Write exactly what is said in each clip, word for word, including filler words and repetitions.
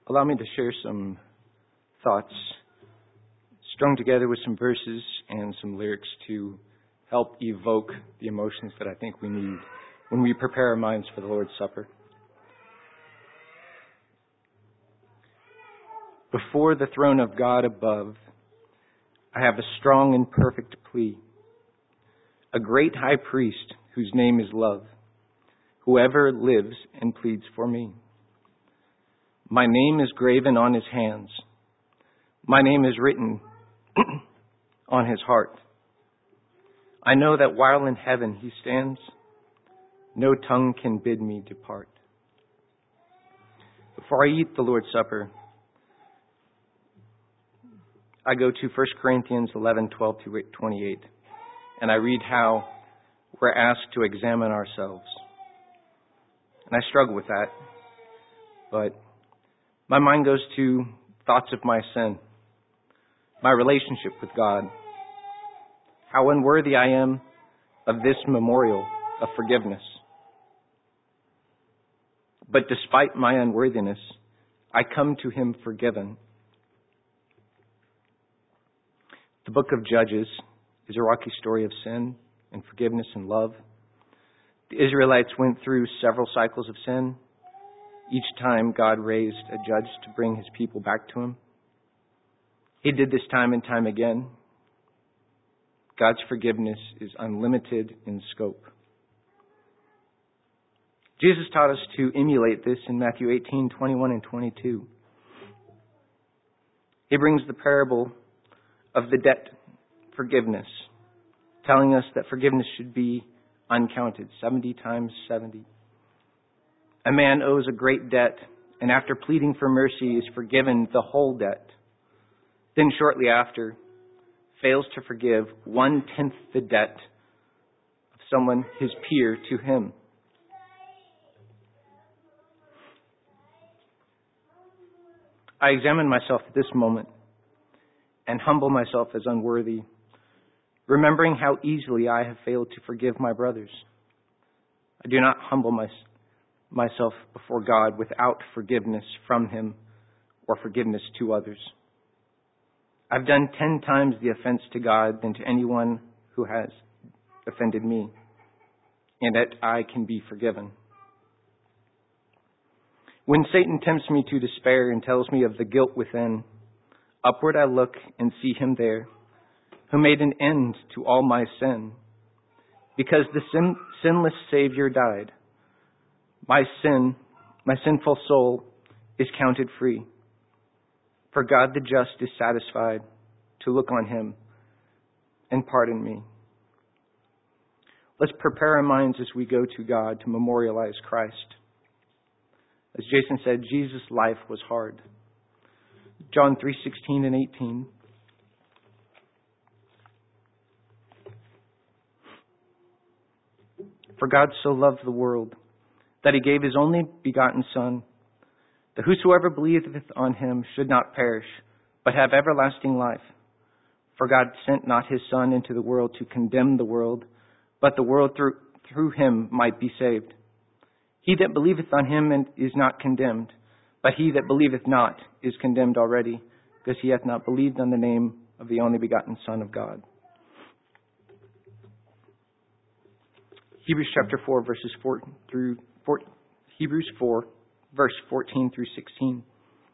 allow me to share some thoughts strung together with some verses and some lyrics to help evoke the emotions that I think we need when we prepare our minds for the Lord's Supper. Before the throne of God above, I have a strong and perfect plea, a great high priest whose name is love, whoever lives and pleads for me. My name is graven on his hands. My name is written on his heart. I know that while in heaven he stands, no tongue can bid me depart. Before I eat the Lord's Supper, I go to First Corinthians eleven, twelve to twenty-eight, and I read how we're asked to examine ourselves. And I struggle with that, but my mind goes to thoughts of my sin, my relationship with God, how unworthy I am of this memorial of forgiveness. But despite my unworthiness, I come to him forgiven. The book of Judges is a rocky story of sin and forgiveness and love. The Israelites went through several cycles of sin. Each time God raised a judge to bring his people back to him. He did this time and time again. God's forgiveness is unlimited in scope. Jesus taught us to emulate this in Matthew eighteen, twenty-one and twenty-two. He brings the parable of the debt forgiveness, telling us that forgiveness should be uncounted, seventy times seventy. A man owes a great debt, and after pleading for mercy is forgiven the whole debt. Then shortly after, fails to forgive one-tenth the debt of someone, his peer, to him. I examine myself at this moment and humble myself as unworthy, remembering how easily I have failed to forgive my brothers. I do not humble my, myself before God without forgiveness from him or forgiveness to others. I've done ten times the offense to God than to anyone who has offended me, and that I can be forgiven. When Satan tempts me to despair and tells me of the guilt within, upward I look and see him there, who made an end to all my sin. Because the sin, sinless Savior died, my sin, my sinful soul is counted free. For God the just is satisfied to look on him and pardon me. Let's prepare our minds as we go to God to memorialize Christ. As Jason said, Jesus' life was hard. John three, sixteen and eighteen. For God so loved the world that he gave his only begotten Son, that whosoever believeth on him should not perish, but have everlasting life. For God sent not his Son into the world to condemn the world, but the world through, through him might be saved. He that believeth on him is not condemned, but he that believeth not is condemned already, because he hath not believed on the name of the only begotten Son of God. Hebrews chapter four, verses four through four, Hebrews four, verse fourteen through sixteen.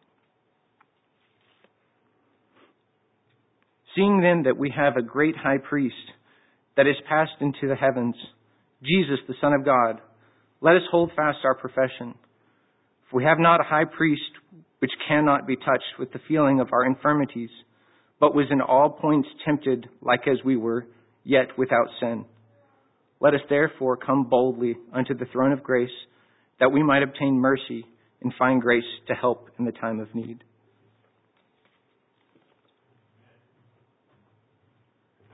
Seeing then that we have a great high priest that is passed into the heavens, Jesus, the Son of God, let us hold fast our profession. For we have not a high priest which cannot be touched with the feeling of our infirmities, but was in all points tempted like as we were, yet without sin. Let us therefore come boldly unto the throne of grace, that we might obtain mercy and find grace to help in the time of need.